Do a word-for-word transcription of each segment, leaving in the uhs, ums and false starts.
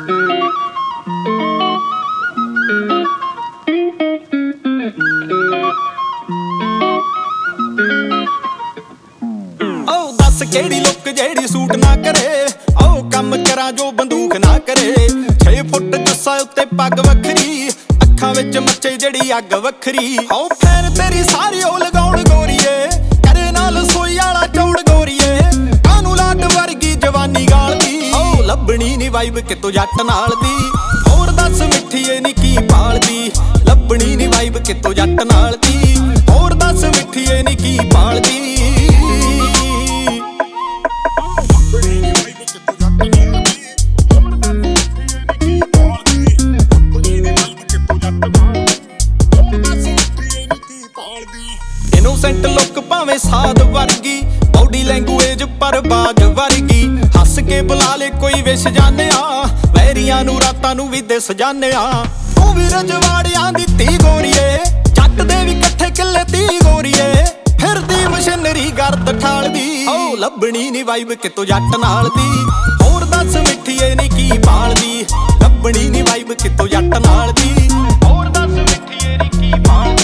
केड़ी लुक जेड़ी सूट ना करे ओ कम करा जो बंदूक ना करे छे फुट जस्सा उत्ते पग वखरी अखां विच मचे जेड़ी अग वखरी ओ फैन तेरी सारी ओ लगाउण गोरीए करे नाल सोई वाला चौड़ गोरीए कानू लाट वर्गी जवानी गालदी ओ लभणी नी वाइब कितों जट नाल दी होर दस मिठीए नी की पालदी लभणी नी वाइब कितों जट नाल दी होर दस मिठीए नी की पालदी इनोसेंट लुक भावें साध वर्गी बॉडी लैंगुएज पर बाज वर्गी हस के बुला ले कोई विश जाने आ वैरियां नू रातां नू भी दिस जाने आ तू भी रजवाड़ियां दी धी गोरीए जट दे भी कट्ठे किले धी गोरीए फिरदी मशीनरी गर्द ठालदी ओ लभणी नी वाइब कितों जट नाल दी होर दस मिठीए नी की पालदी लभणी नी वाइब कितों जट नाल दी होर दस मिठीए नी की पालदी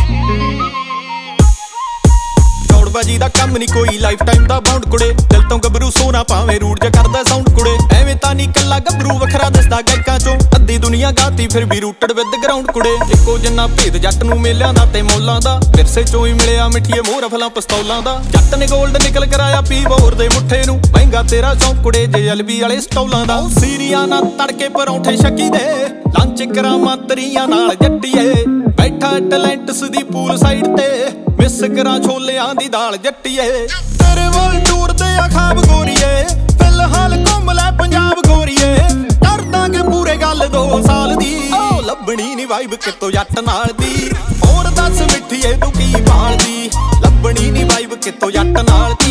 बाजी दा कम नी कोई लाइफ टाइम दा बाउंड कुड़े दिल तो गबरू सोना पावे रूट जा करदा साउंड कुड़े एवें तां नी कल्ला गबरू वखरा दसदा गैकां चों अद्धी दुनिया गाती फिर भी रूटड विद ग्राउंड कुड़े इक्को जिन्ना भेद जट नू मेलियां दा ते मौलां दा विरसे चों ही मिलिया मिठीए मोह रफलां पिस्तौलां दा जट ने गोल्ड निकल कराया पी बोर दे मुठे नू महंगा तेरा शौक कुड़े जे एलबी वाले स्टौलां दा सीरियां ना तड़के परौंठे शकी दे लंच करावां तरियां नाल जट्टीए बैठा टैलेंट्स दी पूल साइड ते मिस करा छोलियां दी दाल जट्टीए तेरे वल टूर दे आ खाब गोरीए फिलहाल घुम लै पंजाब गोरीए कर दांगे पूरे गल दो साल दी ओ लभणी नी वाइब कितों जट नाल दी होर दस मिठीए तू की पालदी लभणी नी वाइब कितों जट नाल दी